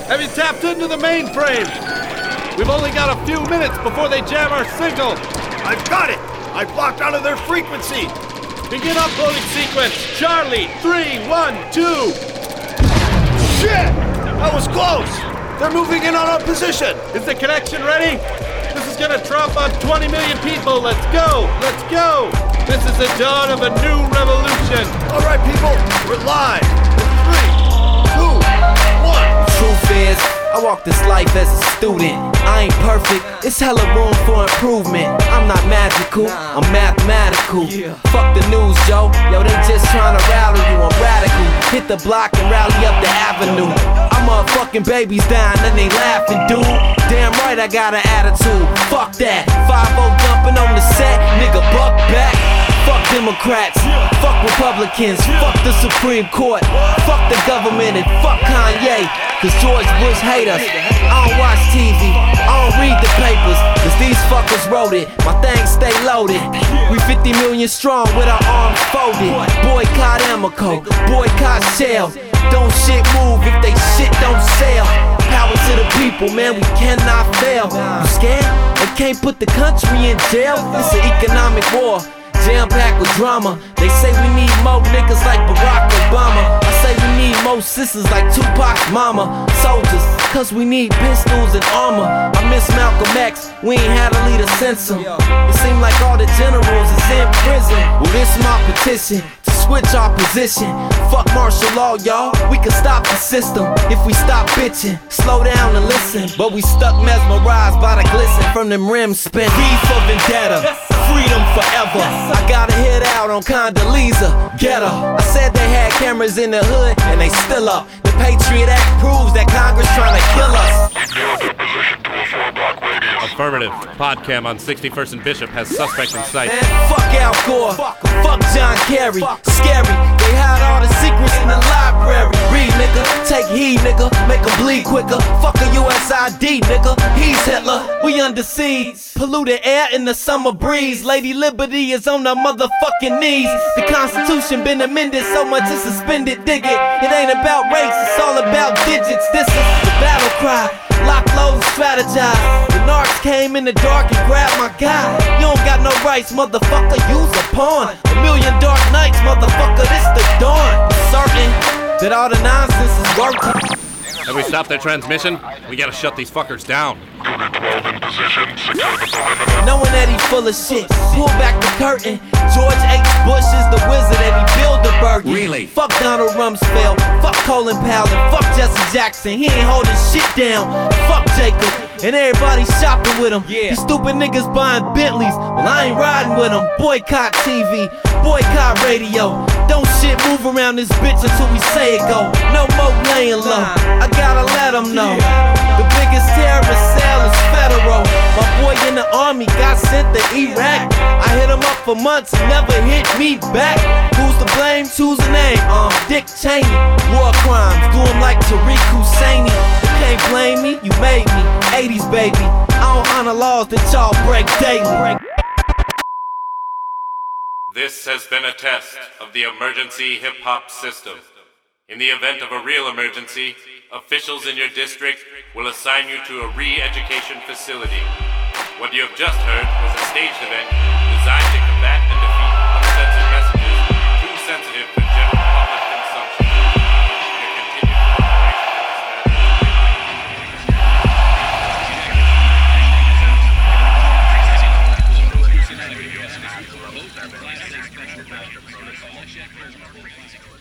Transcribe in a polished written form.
Have you tapped into the mainframe? We've only got a few minutes before they jam our signal. I've got it! I blocked out of their frequency! Begin uploading sequence. Charlie, 3, 1, 2. Shit! That was close! They're moving in on our position! Is the connection ready? This is gonna drop on 20 million people. Let's go! Let's go! This is the dawn of a new revolution. All right, people, we're live. In 3, 2, 1. Truth is, I walk this life as a student. I ain't perfect, it's hella room for improvement. I'm not magical, I'm mathematical. Fuck the news, Joe. Yo, they just trying to rally you. I'm radical. Hit the block and rally up the avenue. I'm motherfucking babies dying and they laughing, dude. Damn right I got an attitude. Fuck that. 5-0 dumping on the set, nigga buck back. Fuck Democrats, fuck Republicans, fuck the Supreme Court, fuck the government and fuck Kanye, cause George Bush hate us. I don't watch TV, I don't read the papers, cause these fuckers wrote it. My things stay loaded. We 50 million strong with our arms folded. Boycott Amoco, boycott Shell. Don't shit move if they shit don't sell. Power to the people, man, we cannot fail. You scared? They can't put the country in jail. It's an economic war, jam-packed with drama. They say we need more niggas like Barack Obama. I say we need more sisters like Tupac's mama. Soldiers, cause we need pistols and armor. I miss Malcolm X, we ain't had a leader since him. It seemed like all the generals is in prison. Well, this my petition to switch our position. Fuck martial law, y'all, we can stop the system if we stop bitching, slow down and listen. But we stuck mesmerized by the glisten from them rims spin. V for vendetta, freedom forever. I got a hit out on Condoleezza, get her. I said they had cameras in the hood and they still up. The Patriot Act proves that Congress trying to kill us. Affirmative. Podcam on 61st and Bishop has suspect in sight. Man, fuck Al Gore, fuck John Kerry. Scary, they hide all the secrets in the library. Read, nigga, take heed, nigga, make them bleed quicker. Fuck a USID, nigga, he's Hitler. We under siege, polluted air in the summer breeze. Lady Liberty is on her motherfucking knees. The Constitution been amended so much it's suspended, dig it. It ain't about race, it's all about digits. This is the battle cry. Lock, load, and strategize. The narcs came in the dark and grabbed my guy. You don't got no rights, motherfucker, use a pawn. A million dark nights, motherfucker, this the dawn. Certain that all the nonsense is working. Have we stopped their transmission? We gotta shut these fuckers down. Knowing that he full of shit, pull back the curtain. George H. Bush is the wizard and he Bilderberg. Really? Fuck Donald Rumsfeld, fuck Colin Powell, and fuck Jesse Jackson. He ain't holding shit down. Fuck Jacob, and everybody shopping with him. These stupid niggas buying Bentleys, well I ain't riding with them. Boycott TV, boycott radio. Don't shit move around this bitch until we say it go. No more laying low, I gotta let them know. The biggest terrorist cell is federal. My boy in the army got sent to Iraq. I hit him up for months, he never hit me back. Who's to blame? Choose a name. Dick Cheney. War crimes, do him like Tariq Husseini. You can't blame me, you made me. 80s baby, I don't honor laws that y'all break daily. This has been a test of the emergency hip-hop system. In the event of a real emergency, officials in your district will assign you to a re-education facility. What you have just heard was a staged event designed to combat and defeat uncensored messages too sensitive for general public consumption. Your continued cooperation in this matter.